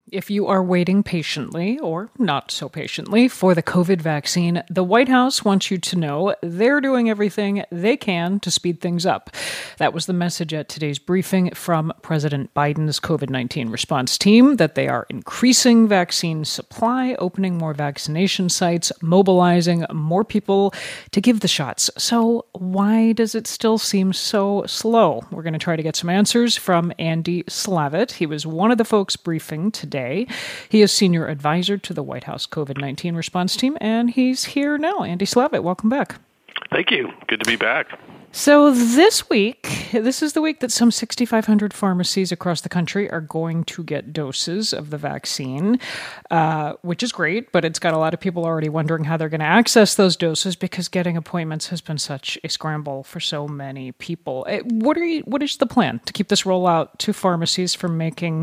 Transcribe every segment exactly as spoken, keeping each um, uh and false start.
If you are waiting patiently, or not so patiently, for the COVID vaccine, the White House wants you to know they're doing everything they can to speed things up. That was the message at today's briefing from President Biden's COVID nineteen response team, that they are increasing vaccine supply, opening more vaccination sites, mobilizing more people to give the shots. So why does it still seem so slow? We're going to try to get some answers from Andy Slavitt. He was one of the folks briefing today. He is senior advisor to the White House COVID nineteen response team, and he's here now. Andy Slavitt, welcome back. Thank you. Good to be back. So this week, this is the week that some six thousand five hundred pharmacies across the country are going to get doses of the vaccine, uh, which is great, but it's got a lot of people already wondering how they're going to access those doses because getting appointments has been such a scramble for so many people. What are you, what is the plan to keep this rollout to pharmacies from making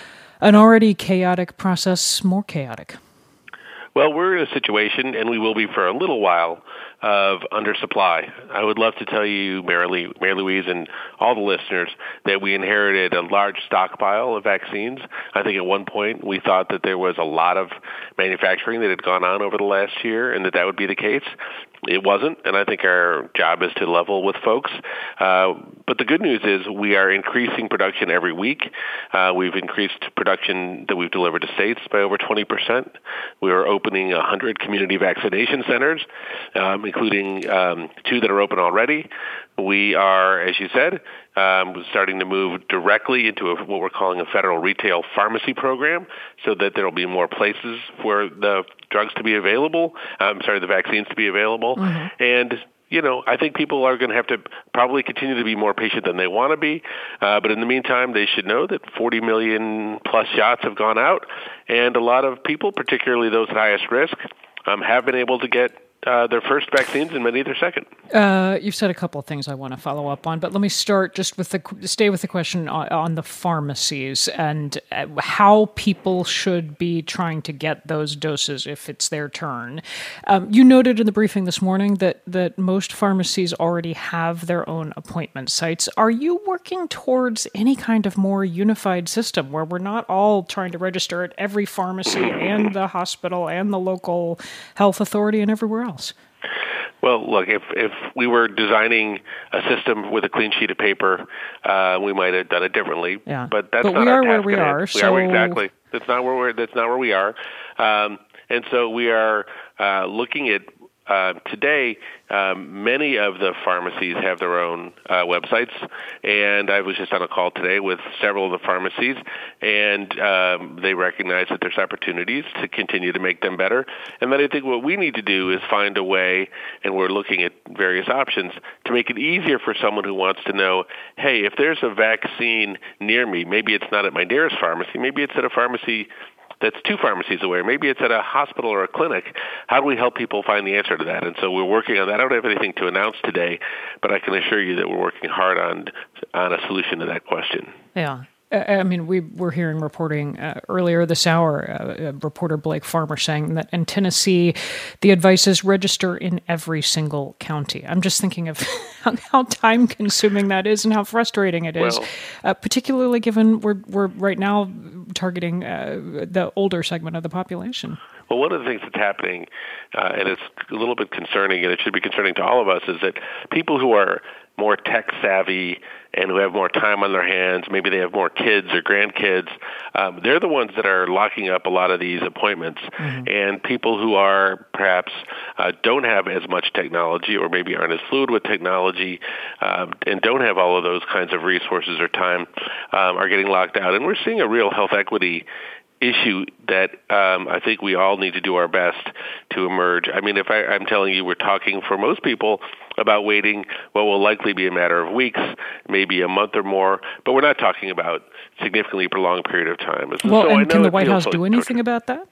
an already chaotic process more chaotic? Well, we're in a situation, and we will be for a little while, of undersupply. I would love to tell you, Mary, Mary Louise, and all the listeners, that we inherited a large stockpile of vaccines. I think at one point we thought that there was a lot of manufacturing that had gone on over the last year and that that would be the case. It wasn't, and I think our job is to level with folks. Uh, but the good news is we are increasing production every week. Uh, we've increased production that we've delivered to states by over twenty percent. We are opening one hundred community vaccination centers, um, including um, two that are open already. We are, as you said, um, starting to move directly into a, what we're calling a federal retail pharmacy program, so that there will be more places for the drugs to be available. I'm sorry, the vaccines to be available. Mm-hmm. And, you know, I think people are going to have to probably continue to be more patient than they want to be. Uh, but in the meantime, they should know that forty million plus shots have gone out. And a lot of people, particularly those at highest risk, um, have been able to get Uh, their first vaccines and many their second. Uh, you've said a couple of things I want to follow up on, but let me start just with the stay with the question on, on the pharmacies and uh, how people should be trying to get those doses if it's their turn. Um, you noted in the briefing this morning that that most pharmacies already have their own appointment sites. Are you working towards any kind of more unified system where we're not all trying to register at every pharmacy and the hospital and the local health authority and everywhere else? Well, look, if if we were designing a system with a clean sheet of paper, uh, we might have done it differently. Yeah. But that's but not we our are task where we at hand. are. We so... are exactly. That's not where we're. That's not where we are. Um, and so we are uh, looking at. Uh, today, um, many of the pharmacies have their own uh, websites, and I was just on a call today with several of the pharmacies, and um, they recognize that there's opportunities to continue to make them better. And then I think what we need to do is find a way, and we're looking at various options, to make it easier for someone who wants to know, hey, if there's a vaccine near me, maybe it's not at my nearest pharmacy, maybe it's at a pharmacy that's two pharmacies away. Maybe it's at a hospital or a clinic. How do we help people find the answer to that? And so we're working on that. I don't have anything to announce today, but I can assure you that we're working hard on on a solution to that question. Yeah. I mean, we were hearing reporting uh, earlier this hour, uh, reporter Blake Farmer saying that in Tennessee, the advice is register in every single county. I'm just thinking of how time-consuming that is and how frustrating it is, well, uh, particularly given we're we're right now targeting uh, the older segment of the population. Well, one of the things that's happening, uh, and it's a little bit concerning, and it should be concerning to all of us, is that people who are more tech-savvy and who have more time on their hands, maybe they have more kids or grandkids, um, they're the ones that are locking up a lot of these appointments. Mm-hmm. And people who are perhaps uh, don't have as much technology or maybe aren't as fluid with technology um, and don't have all of those kinds of resources or time um, are getting locked out. And we're seeing a real health equity issue that um, I think we all need to do our best to emerge. I mean, if I, I'm telling you, we're talking for most people about waiting what will likely be a matter of weeks, maybe a month or more, but we're not talking about significantly prolonged period of time. Well, so and can the White House do anything about that?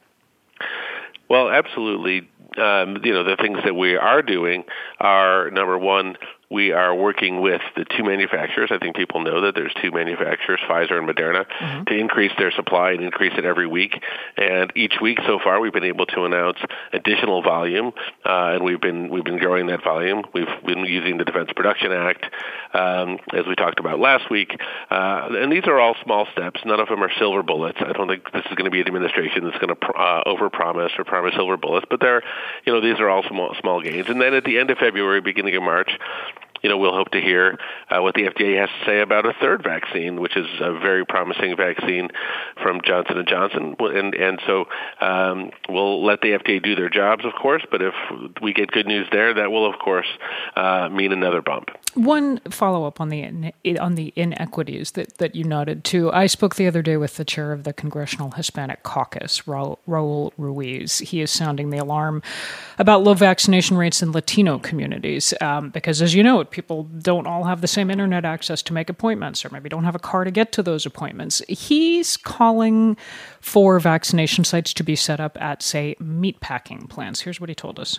Well, absolutely. Um, you know, the things that we are doing are, number one, we are working with the two manufacturers. I think people know that there's two manufacturers, Pfizer and Moderna, mm-hmm. to increase their supply and increase it every week. And each week so far, we've been able to announce additional volume, uh, and we've been we've been growing that volume. We've been using the Defense Production Act, um, as we talked about last week. Uh, and these are all small steps. None of them are silver bullets. I don't think this is going to be an administration that's going to uh, overpromise or promise silver bullets. But they're, you know, these are all small small gains. And then at the end of February, beginning of March, you know, we'll hope to hear uh, what the F D A has to say about a third vaccine, which is a very promising vaccine from Johnson and Johnson. And and so um, we'll let the F D A do their jobs, of course. But if we get good news there, that will, of course, uh, mean another bump. One follow-up on the in, on the inequities that, that you noted, too. I spoke the other day with the chair of the Congressional Hispanic Caucus, Raul, Raul Ruiz. He is sounding the alarm about low vaccination rates in Latino communities um, because, as you know, people don't all have the same internet access to make appointments or maybe don't have a car to get to those appointments. He's calling for vaccination sites to be set up at, say, meatpacking plants. Here's what he told us.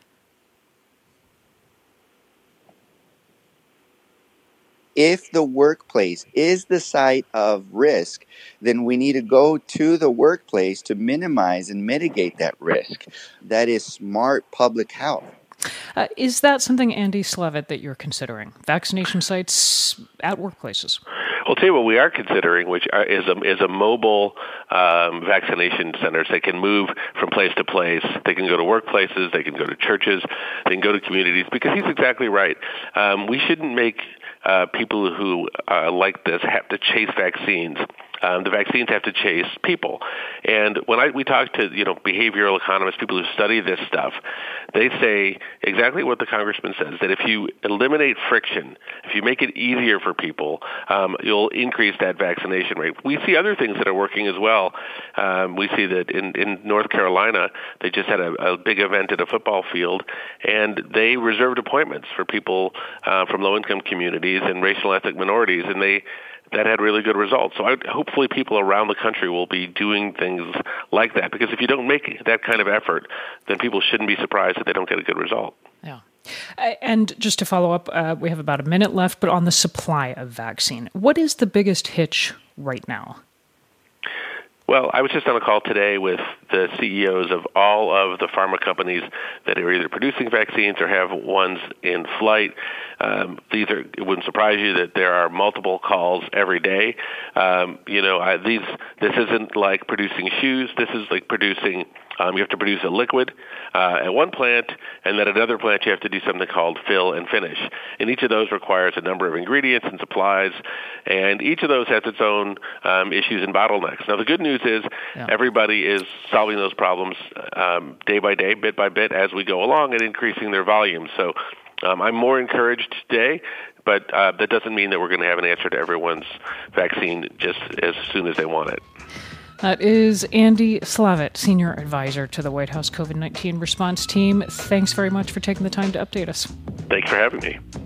If the workplace is the site of risk, then we need to go to the workplace to minimize and mitigate that risk. That is smart public health. Uh, is that something, Andy Slavitt, that you're considering? Vaccination sites at workplaces? I'll tell you what we are considering, which are, is a is a mobile um, vaccination centers. They can move from place to place. They can go to workplaces. They can go to churches. They can go to communities. Because he's exactly right. Um, we shouldn't make uh, people who uh, like this have to chase vaccines. Um, the vaccines have to chase people. And when I, we talk to, you know, behavioral economists, people who study this stuff, they say exactly what the congressman says, that if you eliminate friction, if you make it easier for people, um, you'll increase that vaccination rate. We see other things that are working as well. Um, we see that in, in North Carolina, they just had a, a big event at a football field, and they reserved appointments for people uh, from low-income communities and racial ethnic minorities, and they that had really good results. So I, hopefully people around the country will be doing things like that, because if you don't make that kind of effort, then people shouldn't be surprised that they don't get a good result. Yeah. And just to follow up, uh, we have about a minute left, but on the supply of vaccine, what is the biggest hitch right now? Well, I was just on a call today with the C E Os of all of the pharma companies that are either producing vaccines or have ones in flight. Um, these are, it wouldn't surprise you that there are multiple calls every day. Um, you know, I, these this isn't like producing shoes. This is like producing. Um, you have to produce a liquid uh, at one plant, and then at another plant you have to do something called fill and finish. And each of those requires a number of ingredients and supplies, and each of those has its own um, issues and bottlenecks. Now, the good news is yeah. everybody is solving those problems um, day by day, bit by bit, as we go along and increasing their volume. So um, I'm more encouraged today, but uh, that doesn't mean that we're going to have an answer to everyone's vaccine just as soon as they want it. That is Andy Slavitt, Senior Advisor to the White House COVID nineteen response team. Thanks very much for taking the time to update us. Thanks for having me.